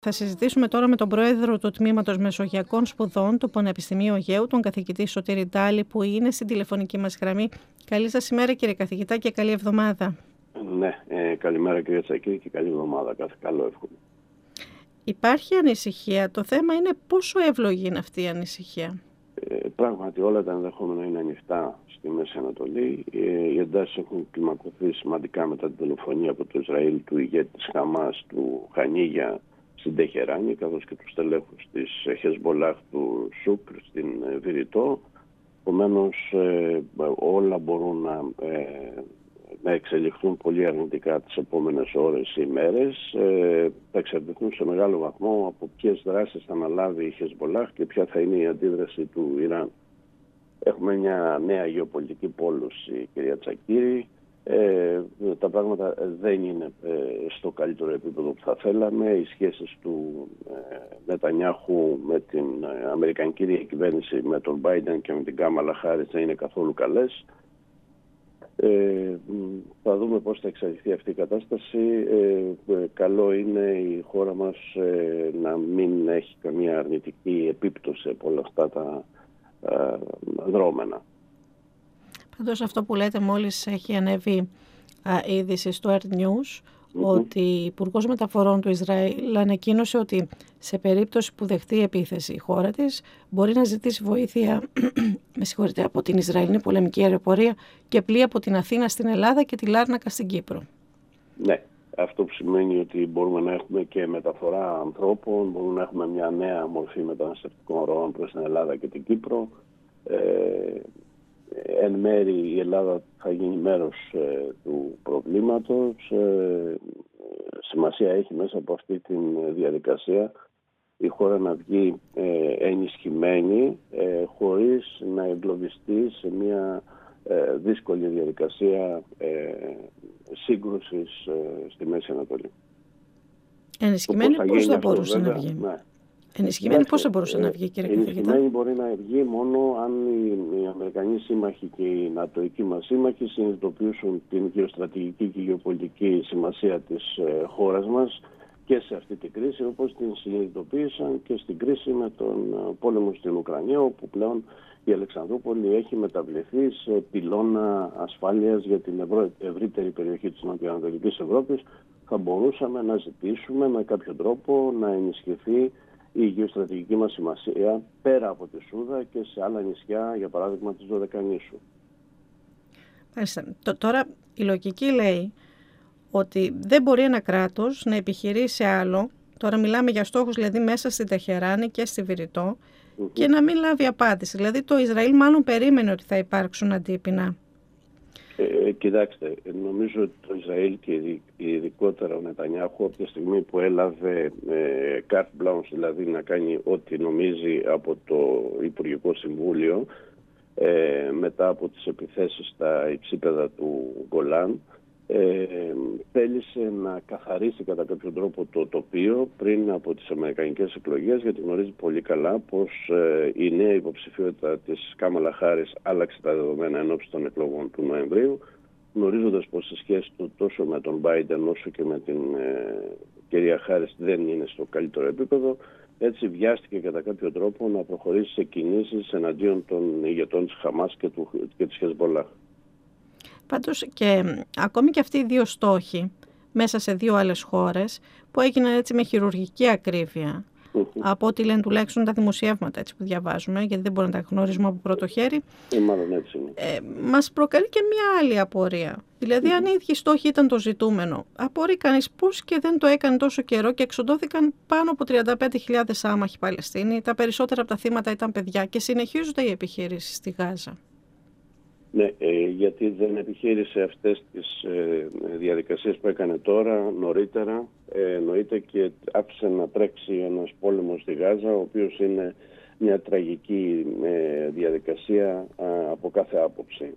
Θα συζητήσουμε τώρα με τον πρόεδρο του Τμήματος Μεσογειακών Σπουδών του Πανεπιστημίου Αιγαίου, τον καθηγητή Σωτήρη Ντάλη, που είναι στην τηλεφωνική μας γραμμή. Καλή σας ημέρα, κύριε καθηγητά, και καλή εβδομάδα. Ναι, καλημέρα κύριε Τσακίρη και καλή εβδομάδα. Κάθε καλό εύχομαι. Υπάρχει ανησυχία. Το θέμα είναι πόσο εύλογη είναι αυτή η ανησυχία. Πράγματι όλα τα ενδεχόμενα είναι ανοιχτά στη Μέση Ανατολή. Οι εντάσεις έχουν κλιμακωθεί σημαντικά μετά την δολοφονία από το Ισραήλ του ηγέτη της Χαμάς, του Χανίγια, στην Τεχεράνη, καθώς και τους τελέχους της Χεσμολάχ του Σούκρ στην Βηρητό. Επομένως όλα μπορούν να εξελιχθούν πολύ αρνητικά τις επόμενες ώρες ή ημέρες. Θα εξαρτηθούν σε μεγάλο βαθμό από ποιες δράσεις θα αναλάβει η Χεσμολάχ και ποια θα είναι η αντίδραση του Ιράν. Έχουμε μια νέα γεωπολιτική πόλωση, κυρία Τσακίρη. Τα πράγματα δεν είναι στο καλύτερο επίπεδο που θα θέλαμε. Οι σχέσεις του Νετανιάχου με την αμερικανική διακυβέρνηση, με τον Μπάιντεν και με την Κάμαλα Χάρις δεν είναι καθόλου καλές. Θα δούμε πώς θα εξελιχθεί αυτή η κατάσταση. Καλό είναι η χώρα μας να μην έχει καμία αρνητική επίπτωση από όλα αυτά τα δρόμενα. Πάντως αυτό που λέτε, μόλις έχει ανέβει είδηση στο Earth News, ότι ο Υπουργός Μεταφορών του Ισραήλ ανακοίνωσε ότι σε περίπτωση που δεχτεί επίθεση η χώρα της μπορεί να ζητήσει βοήθεια από την Ισραηλινή πολεμική αεροπορία και πλοία από την Αθήνα στην Ελλάδα και τη Λάρνακα στην Κύπρο. Ναι, αυτό που σημαίνει ότι μπορούμε να έχουμε και μεταφορά ανθρώπων, μπορούμε να έχουμε μια νέα μορφή μεταναστευτικών ροών προς την Ελλάδα και την Κύπρο. Εν μέρει η Ελλάδα θα γίνει μέρος του προβλήματος. Σημασία έχει μέσα από αυτή τη διαδικασία η χώρα να βγει ενισχυμένη χωρίς να εγκλωβιστεί σε μια δύσκολη διαδικασία σύγκρουσης στη Μέση Ανατολή. Ενισχυμένη πώς θα μπορούσε να βγει? Ναι. Ενισχυμένη πώς θα μπορούσε να βγει, κύριε καθηγητά? Ενισχυμένη μπορεί να βγει μόνο αν οι Αμερικανοί σύμμαχοι και οι Νατοικοί μας σύμμαχοι συνειδητοποιήσουν την γεωστρατηγική και γεωπολιτική σημασία της χώρας μας και σε αυτή την κρίση, όπως την συνειδητοποίησαν και στην κρίση με τον πόλεμο στην Ουκρανία, όπου πλέον η Αλεξανδρούπολη έχει μεταβληθεί σε πυλώνα ασφάλειας για την ευρύτερη περιοχή της Νοτιοανατολικής Ευρώπης. Θα μπορούσαμε να ζητήσουμε με κάποιο τρόπο να ενισχυθεί η γεωστρατηγική μας σημασία πέρα από τη Σούδα και σε άλλα νησιά, για παράδειγμα της Δωδεκανήσου. Τώρα η λογική λέει ότι δεν μπορεί ένα κράτος να επιχειρήσει άλλο, τώρα μιλάμε για στόχους δηλαδή μέσα στην Τεχεράνη και στη Βηρητό, και να μην λάβει απάντηση. Δηλαδή το Ισραήλ μάλλον περίμενε ότι θα υπάρξουν αντίπεινα. Κοιτάξτε, νομίζω ότι το Ισραήλ και ειδικότερα ο Νετανιάχου από τη στιγμή που έλαβε carte blanche, δηλαδή να κάνει ό,τι νομίζει από το Υπουργικό Συμβούλιο μετά από τις επιθέσεις στα υψίπεδα του Γκολάν, θέλησε να καθαρίσει κατά κάποιο τρόπο το τοπίο πριν από τις αμερικανικές εκλογές, γιατί γνωρίζει πολύ καλά πως η νέα υποψηφιότητα της Κάμαλα Χάρις άλλαξε τα δεδομένα ενόψει των εκλογών του Νοεμβρίου, γνωρίζοντας πως η σχέση του τόσο με τον Μπάιντεν όσο και με την κυρία Χάρις δεν είναι στο καλύτερο επίπεδο. Έτσι βιάστηκε κατά κάποιο τρόπο να προχωρήσει σε κινήσεις εναντίον των ηγετών της Χαμάς και της Χεσμολάχ. Πάντως και ακόμη και αυτοί οι δύο στόχοι μέσα σε δύο άλλες χώρες που έγιναν έτσι με χειρουργική ακρίβεια, από ό,τι λένε τουλάχιστον τα δημοσιεύματα έτσι που διαβάζουμε, γιατί δεν μπορούμε να τα γνωρίζουμε από πρώτο χέρι, μάλλον έτσι είναι. Μας προκαλεί και μια άλλη απορία. Δηλαδή αν οι ίδιοι στόχοι ήταν το ζητούμενο, απορεί κανείς πώς και δεν το έκανε τόσο καιρό και εξοντώθηκαν πάνω από 35.000 άμαχοι Παλαιστίνοι, τα περισσότερα από τα θύματα ήταν παιδιά και συνεχίζονται οι επιχειρήσεις στη Γάζα. Ναι, γιατί δεν επιχείρησε αυτές τις διαδικασίες που έκανε τώρα, νωρίτερα, εννοείται, και άφησε να τρέξει ένας πόλεμος στη Γάζα, ο οποίος είναι μια τραγική διαδικασία από κάθε άποψη.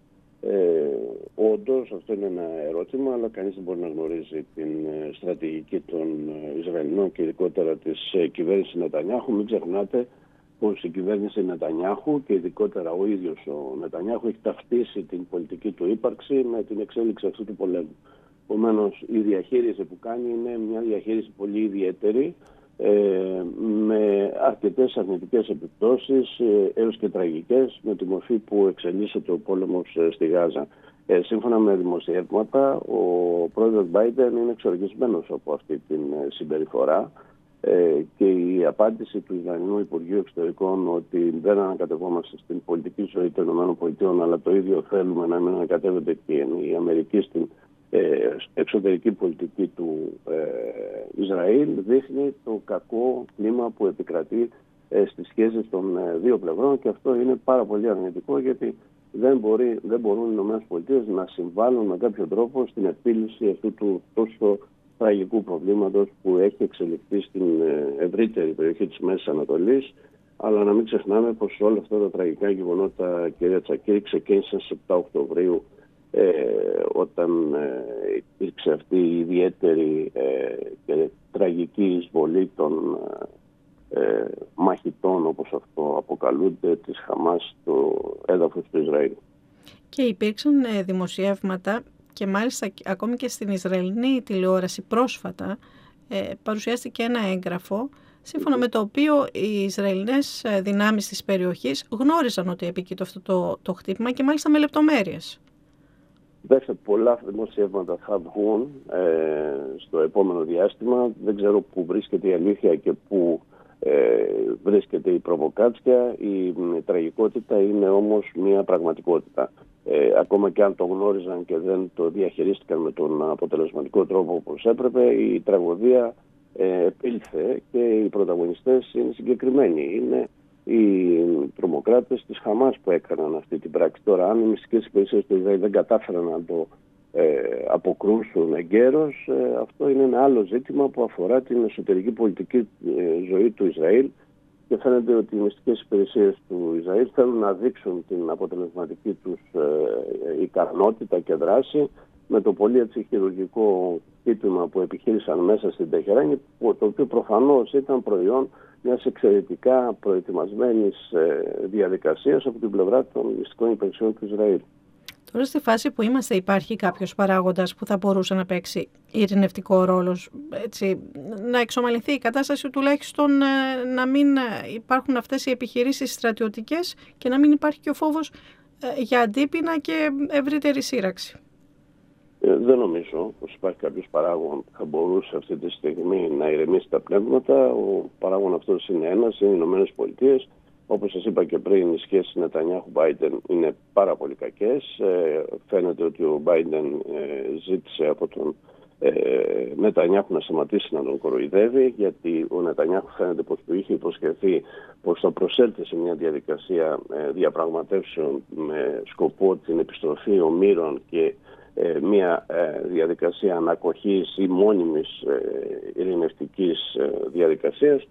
Όντως, αυτό είναι ένα ερώτημα, αλλά κανείς δεν μπορεί να γνωρίζει την στρατηγική των Ισραηλινών και ειδικότερα της κυβέρνησης Νετανιάχου. Μην ξεχνάτε πως η κυβέρνηση Νετανιάχου και ειδικότερα ο ίδιος ο Νετανιάχου έχει ταυτίσει την πολιτική του ύπαρξη με την εξέλιξη αυτού του πολέμου. Επομένως, η διαχείριση που κάνει είναι μια διαχείριση πολύ ιδιαίτερη, με αρκετές αρνητικές επιπτώσεις έως και τραγικές, με τη μορφή που εξελίσσεται ο πόλεμος στη Γάζα. Σύμφωνα με δημοσιεύματα, ο πρόεδρος Biden είναι εξοργισμένος από αυτή την συμπεριφορά και η απάντηση του Ισραηλινού Υπουργείου Εξωτερικών ότι δεν ανακατευόμαστε στην πολιτική ζωή των ΗΠΑ, αλλά το ίδιο θέλουμε να μην ανακατεύεται και η Αμερική στην εξωτερική πολιτική του Ισραήλ, δείχνει το κακό κλίμα που επικρατεί στις σχέσεις των δύο πλευρών, και αυτό είναι πάρα πολύ αρνητικό, γιατί δεν μπορούν οι ΗΠΑ να συμβάλλουν με κάποιο τρόπο στην επίλυση αυτού του τόσο τραγικού προβλήματος που έχει εξελιχθεί στην ευρύτερη περιοχή της Μέσης Ανατολής. Αλλά να μην ξεχνάμε πως όλα αυτά τα τραγικά γεγονότα, κυρία Τσακίρη, ξεκίνησαν στις 7 Οκτωβρίου, όταν υπήρξε αυτή η ιδιαίτερη και τραγική εισβολή των μαχητών, όπως αυτό αποκαλούνται, της Χαμάς στο έδαφος του Ισραήλ. Και υπήρξαν δημοσιεύματα, και μάλιστα ακόμη και στην Ισραηλινή τηλεόραση πρόσφατα παρουσιάστηκε ένα έγγραφο σύμφωνα με το οποίο οι Ισραηλινές δυνάμεις της περιοχής γνώριζαν ότι επίκειτο αυτό το χτύπημα, και μάλιστα με λεπτομέρειες. Δέστε, πολλά δημοσιεύματα θα βγουν στο επόμενο διάστημα. Δεν ξέρω πού βρίσκεται η αλήθεια και πού βρίσκεται η προβοκάτσια. Η τραγικότητα είναι όμως μια πραγματικότητα. Ακόμα και αν το γνώριζαν και δεν το διαχειρίστηκαν με τον αποτελεσματικό τρόπο όπως έπρεπε, η τραγωδία επήλθε και οι πρωταγωνιστές είναι συγκεκριμένοι. Είναι οι τρομοκράτες της Χαμάς που έκαναν αυτή την πράξη. Τώρα, αν οι μυστικές υπηρεσίες του Ισραήλ δεν κατάφεραν να το αποκρούσουν εγκαίρως, αυτό είναι ένα άλλο ζήτημα που αφορά την εσωτερική πολιτική ζωή του Ισραήλ, και φαίνεται ότι οι μυστικές υπηρεσίες του Ισραήλ θέλουν να δείξουν την αποτελεσματική τους ικανότητα και δράση με το πολύ χειρουργικό χτύπημα που επιχείρησαν μέσα στην Τεχεράνη, το οποίο προφανώς ήταν προϊόν μιας εξαιρετικά προετοιμασμένης διαδικασίας από την πλευρά των μυστικών υπηρεσιών του Ισραήλ. Τώρα, στη φάση που είμαστε, υπάρχει κάποιος παράγοντας που θα μπορούσε να παίξει ειρηνευτικό ρόλο, έτσι, να εξομαλυνθεί η κατάσταση, τουλάχιστον να μην υπάρχουν αυτές οι επιχειρήσεις στρατιωτικές και να μην υπάρχει και ο φόβος για αντίπεινα και ευρύτερη σύραξη? Δεν νομίζω πως υπάρχει κάποιος παράγων που θα μπορούσε αυτή τη στιγμή να ηρεμήσει τα πνεύματα. Ο παράγων αυτός είναι ένας, είναι οι Ηνωμένες Πολιτείες. Όπως σας είπα και πριν, οι σχέσεις Νετανιάχου-Biden είναι πάρα πολύ κακές. Φαίνεται ότι ο Biden ζήτησε από τον Νετανιάχου να σταματήσει να τον κοροϊδεύει, γιατί ο Νετανιάχου φαίνεται πως του είχε υποσχεθεί πως θα προσέλθει σε μια διαδικασία διαπραγματεύσεων με σκοπό την επιστροφή ομήρων και μια διαδικασία ανακοχής ή μόνιμης ειρηνευτικής διαδικασίας.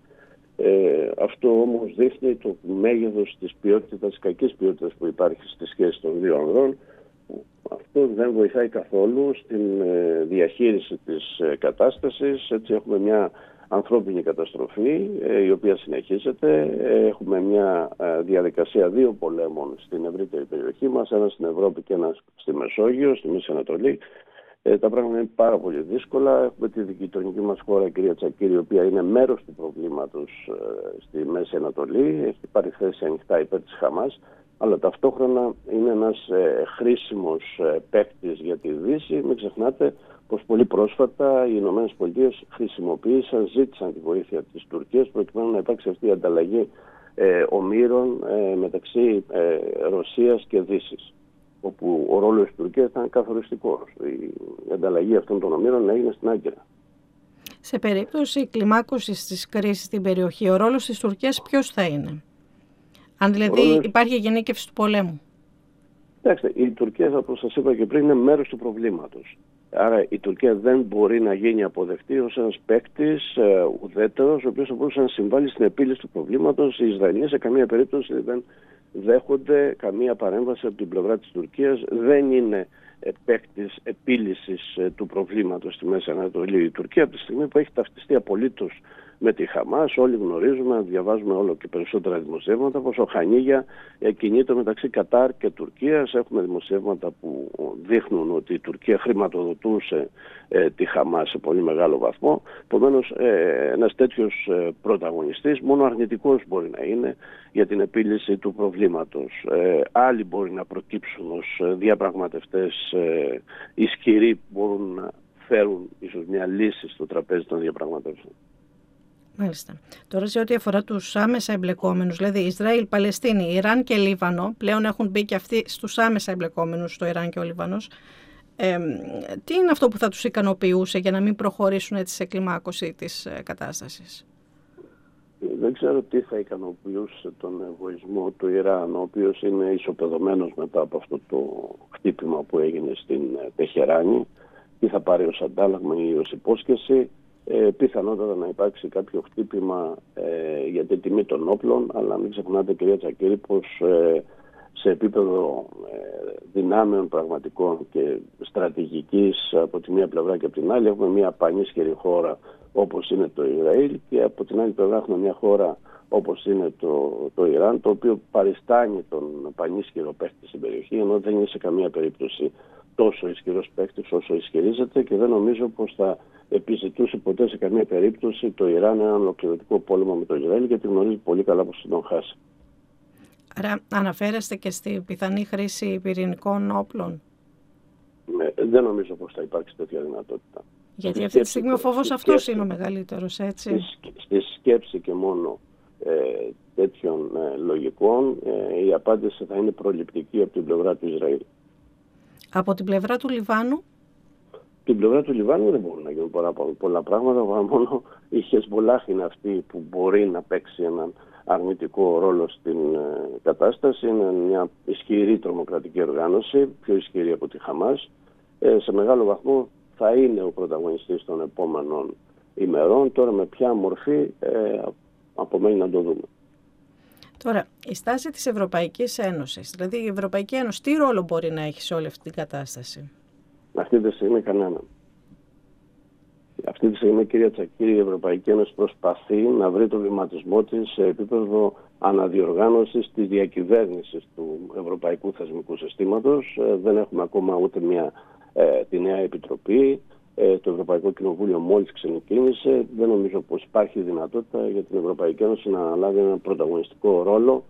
Αυτό όμως δείχνει το μέγεθος της ποιότητας, της κακής ποιότητας που υπάρχει στις σχέσεις των δύο ανδρών. Αυτό δεν βοηθάει καθόλου στην διαχείριση της κατάστασης. Έτσι έχουμε μια ανθρώπινη καταστροφή η οποία συνεχίζεται. Έχουμε μια διαδικασία δύο πολέμων στην ευρύτερη περιοχή μας, ένα στην Ευρώπη και ένα στη Μεσόγειο, στη Μέση Ανατολή. Τα πράγματα είναι πάρα πολύ δύσκολα. Έχουμε τη γειτονική μας χώρα, κυρία Τσακίρη, η οποία είναι μέρος του προβλήματος στη Μέση Ανατολή. Έχει πάρει θέση ανοιχτά υπέρ της Χαμάς, αλλά ταυτόχρονα είναι ένας χρήσιμος παίκτης για τη Δύση. Μην ξεχνάτε πως πολύ πρόσφατα οι Ηνωμένες Πολιτείες ζήτησαν τη βοήθεια της Τουρκίας προκειμένου να υπάρξει αυτή η ανταλλαγή ομήρων μεταξύ Ρωσίας και Δύσης, όπου ο ρόλος της Τουρκίας ήταν καθοριστικός. Η ανταλλαγή αυτών των ομήρων έγινε στην Άγκυρα. Σε περίπτωση κλιμάκωσης της κρίσης στην περιοχή, ο ρόλος της Τουρκίας ποιος θα είναι? Αν δηλαδή υπάρχει γενίκευση του πολέμου. Κοιτάξτε, η Τουρκία, όπως σας είπα και πριν, είναι μέρος του προβλήματος. Άρα η Τουρκία δεν μπορεί να γίνει αποδεκτή ως ένας παίκτης ουδέτερος, ο οποίος θα μπορούσε να συμβάλλει στην επίλυση του προβλήματος. Οι Ισραηλοί σε καμία περίπτωση δεν δέχονται καμία παρέμβαση από την πλευρά της Τουρκίας. Δεν είναι παίκτης επίλυσης του προβλήματος στη Μέση Ανατολή η Τουρκία, από τη στιγμή που έχει ταυτιστεί απολύτως με τη Χαμάς. Όλοι γνωρίζουμε, διαβάζουμε όλο και περισσότερα δημοσιεύματα, πως ο Χανίγια κινείται μεταξύ Κατάρ και Τουρκίας. Έχουμε δημοσιεύματα που δείχνουν ότι η Τουρκία χρηματοδοτούσε τη Χαμάς σε πολύ μεγάλο βαθμό. Επομένως, ένας τέτοιος πρωταγωνιστής μόνο αρνητικός μπορεί να είναι για την επίλυση του προβλήματος. Άλλοι μπορεί να προκύψουν ως διαπραγματευτές ισχυροί που μπορούν να φέρουν ίσως μια λύση στο τραπέζι των διαπραγματεύσεων. Μάλιστα. Τώρα, σε ό,τι αφορά τους άμεσα εμπλεκόμενους, δηλαδή Ισραήλ, Παλαιστίνη, Ιράν και Λίβανο, πλέον έχουν μπει και αυτοί στους άμεσα εμπλεκόμενους, στο Ιράν και ο Λίβανος. Τι είναι αυτό που θα τους ικανοποιούσε για να μην προχωρήσουν έτσι σε κλιμάκωση της κατάστασης? Δεν ξέρω τι θα ικανοποιούσε τον εγωισμό του Ιράν, ο οποίος είναι ισοπεδωμένος μετά από αυτό το χτύπημα που έγινε στην Τεχεράνη. Τι θα πάρει ως αντάλλαγμα ή ως υπόσχεση? Πιθανότατα να υπάρξει κάποιο χτύπημα για την τιμή των όπλων, αλλά μην ξεχνάτε, κυρία Τσακίρη, πως σε επίπεδο δυνάμεων πραγματικών και στρατηγικής από τη μία πλευρά και από την άλλη έχουμε μια πανίσχυρη χώρα όπως είναι το Ισραήλ, και από την άλλη πλευρά έχουμε μια χώρα όπως είναι το Ιράν, το οποίο παριστάνει τον πανίσχυρο παίκτη στην περιοχή, ενώ δεν είναι σε καμία περίπτωση τόσο ισχυρός παίκτης όσο ισχυρίζεται, και δεν νομίζω πως θα επιζητούσε ποτέ σε καμία περίπτωση το Ιράν έναν ολοκληρωτικό πόλεμο με το Ισραήλ, γιατί γνωρίζει πολύ καλά πως θα τον χάσει. Άρα αναφέρεστε και στη πιθανή χρήση πυρηνικών όπλων? Δεν νομίζω πως θα υπάρξει τέτοια δυνατότητα. Γιατί αυτή τη στιγμή ο φόβος αυτός είναι ο μεγαλύτερος, έτσι. Στη σκέψη και μόνο τέτοιων λογικών η απάντηση θα είναι προληπτική από την πλευρά του Ισραήλ. Από την πλευρά του Λιβάνου? Την πλευρά του Λιβάνου δεν μπορούν να γίνουν πολλά πράγματα, μόνο η Χεσμολάχ είναι αυτή που μπορεί να παίξει έναν αρνητικό ρόλο στην κατάσταση. Είναι μια ισχυρή τρομοκρατική οργάνωση, πιο ισχυρή από τη Χαμάς. Σε μεγάλο βαθμό θα είναι ο πρωταγωνιστής των επόμενων ημερών. Τώρα με ποια μορφή απομένει να το δούμε. Τώρα, η στάση της Ευρωπαϊκής Ένωσης, δηλαδή η Ευρωπαϊκή Ένωση, τι ρόλο μπορεί να έχει σε όλη αυτή την κατάσταση? Αυτή τη στιγμή κανένα. Αυτή τη στιγμή, κυρία Τσακίρη, η Ευρωπαϊκή Ένωση προσπαθεί να βρει το βηματισμό της σε επίπεδο αναδιοργάνωσης της διακυβέρνησης του ευρωπαϊκού θεσμικού συστήματος. Δεν έχουμε ακόμα ούτε τη νέα επιτροπή. Το Ευρωπαϊκό Κοινοβούλιο μόλις ξεκίνησε. Δεν νομίζω πως υπάρχει δυνατότητα για την Ευρωπαϊκή Ένωση να αναλάβει έναν πρωταγωνιστικό ρόλο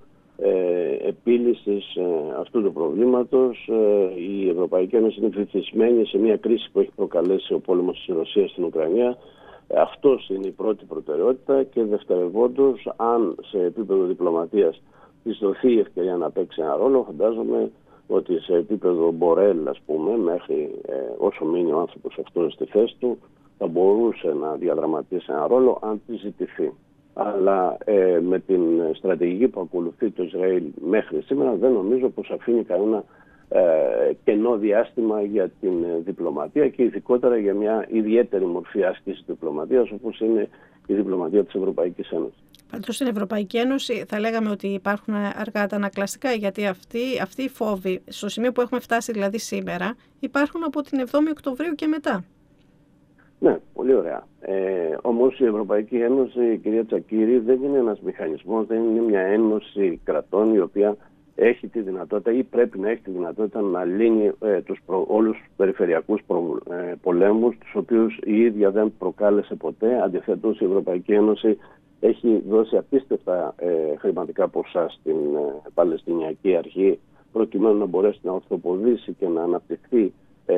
επίλυσης αυτού του προβλήματος. Η Ευρωπαϊκή Ένωση είναι βυθισμένη σε μια κρίση που έχει προκαλέσει ο πόλεμος της Ρωσίας στην Ουκρανία. Αυτός είναι η πρώτη προτεραιότητα, και δευτερευόντως, αν σε επίπεδο διπλωματίας της δοθεί η ευκαιρία να παίξει ένα ρόλο, φαντάζομαι ότι σε επίπεδο Μπορέλ, ας πούμε, μέχρι όσο μείνει ο άνθρωπος αυτός στη θέση του, θα μπορούσε να διαδραματίσει ένα ρόλο αν τη ζητηθεί. Αλλά με την στρατηγική που ακολουθεί το Ισραήλ μέχρι σήμερα, δεν νομίζω πως αφήνει κανένα κενό διάστημα για την διπλωματία, και ειδικότερα για μια ιδιαίτερη μορφή άσκησης διπλωματίας, όπως είναι η διπλωματία της Ευρωπαϊκής Ένωσης. Πάντως στην Ευρωπαϊκή Ένωση θα λέγαμε ότι υπάρχουν αργά αντανακλαστικά, γιατί αυτοί οι φόβοι, στο σημείο που έχουμε φτάσει δηλαδή σήμερα, υπάρχουν από την 7η Οκτωβρίου και μετά. Ναι, πολύ ωραία. Όμως η Ευρωπαϊκή Ένωση, κυρία Τσακίρη, δεν είναι ένας μηχανισμός, δεν είναι μια ένωση κρατών η οποία έχει τη δυνατότητα ή πρέπει να έχει τη δυνατότητα να λύνει όλους τους περιφερειακούς πολέμους, τους οποίους η ίδια δεν προκάλεσε ποτέ. Αντιθέτως, η Ευρωπαϊκή Ένωση έχει δώσει απίστευτα χρηματικά ποσά στην Παλαιστινιακή Αρχή, προκειμένου να μπορέσει να ορθοποδήσει και να αναπτυχθεί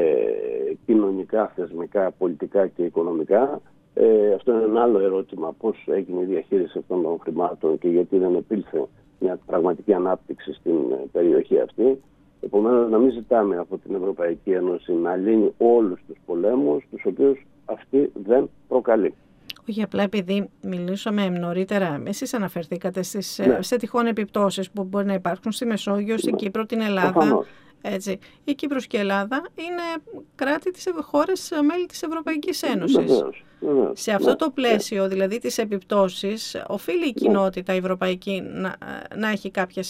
κοινωνικά, θεσμικά, πολιτικά και οικονομικά. Αυτό είναι ένα άλλο ερώτημα, πώς έγινε η διαχείριση αυτών των χρημάτων και γιατί δεν επήλθε μια πραγματική ανάπτυξη στην περιοχή αυτή. Επομένως, να μην ζητάμε από την Ευρωπαϊκή Ένωση να λύνει όλους τους πολέμους, τους οποίους αυτή δεν προκαλεί. Όχι, απλά επειδή μιλήσαμε νωρίτερα, εσείς αναφερθήκατε σε τυχόν επιπτώσεις που μπορεί να υπάρχουν στη Μεσόγειο, στην Κύπρο, την Ελλάδα. Έτσι. Η Κύπρος και η Ελλάδα είναι κράτη της χώρες μέλη της Ευρωπαϊκής Ένωσης. Βεβαίως. Σε αυτό το πλαίσιο, δηλαδή τις επιπτώσεις, οφείλει η κοινότητα η ευρωπαϊκή να έχει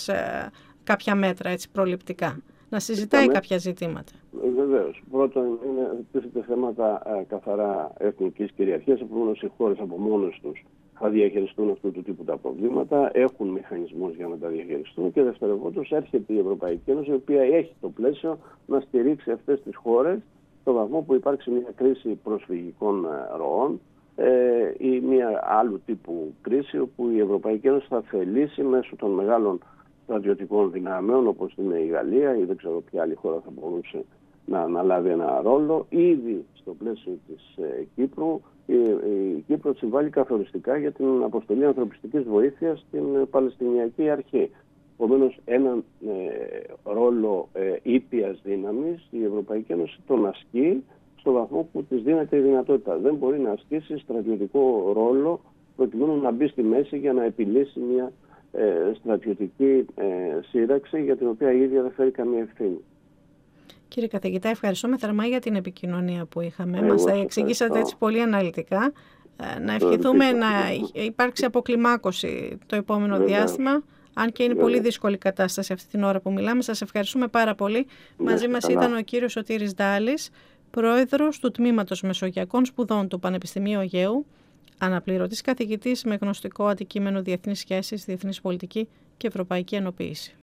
κάποια μέτρα έτσι, προληπτικά, να συζητάει κάποια ζητήματα. Βεβαίως. Πρώτον, είναι θέματα καθαρά εθνικής κυριαρχίας, επομένως οι χώρες από μόνες τους θα διαχειριστούν αυτού του τύπου τα προβλήματα, έχουν μηχανισμούς για να τα διαχειριστούν και δευτερευόντως έρχεται η Ευρωπαϊκή Ένωση, η οποία έχει το πλαίσιο να στηρίξει αυτές τις χώρες στο βαθμό που υπάρξει μια κρίση προσφυγικών ροών ή μια άλλου τύπου κρίση, όπου η Ευρωπαϊκή Ένωση θα θελήσει μέσω των μεγάλων στρατιωτικών δυνάμεων, όπως είναι η Γαλλία ή δεν ξέρω ποια άλλη χώρα θα μπορούσε να αναλάβει ένα ρόλο. Ήδη στο πλαίσιο της Κύπρου, η Κύπρος συμβάλλει καθοριστικά για την αποστολή ανθρωπιστικής βοήθειας στην Παλαιστινιακή Αρχή. Επομένως, έναν ρόλο ήπιας δύναμης η Ευρωπαϊκή Ένωση τον ασκεί στο βαθμό που της δίνεται η δυνατότητα. Δεν μπορεί να ασκήσει στρατιωτικό ρόλο προκειμένου να μπει στη μέση για να επιλύσει μια στρατιωτική σύραξη για την οποία η ίδια δεν φέρει καμία ευθύνη. Κύριε καθηγητά, ευχαριστούμε θερμά για την επικοινωνία που είχαμε. Μας τα εξηγήσατε έτσι πολύ αναλυτικά. Να ευχηθούμε να υπάρξει αποκλιμάκωση το επόμενο διάστημα, αν και είναι πολύ δύσκολη κατάσταση αυτή την ώρα που μιλάμε. Σας ευχαριστούμε πάρα πολύ. Μαζί μας ήταν ο κύριος Σωτήρης Ντάλης, πρόεδρος του Τμήματος Μεσογειακών Σπουδών του Πανεπιστημίου Αιγαίου, αναπληρωτής καθηγητής με γνωστικό αντικείμενο Διεθνείς Σχέσεις, Διεθνής Πολιτική και Ευρωπαϊκή Ενοποίηση.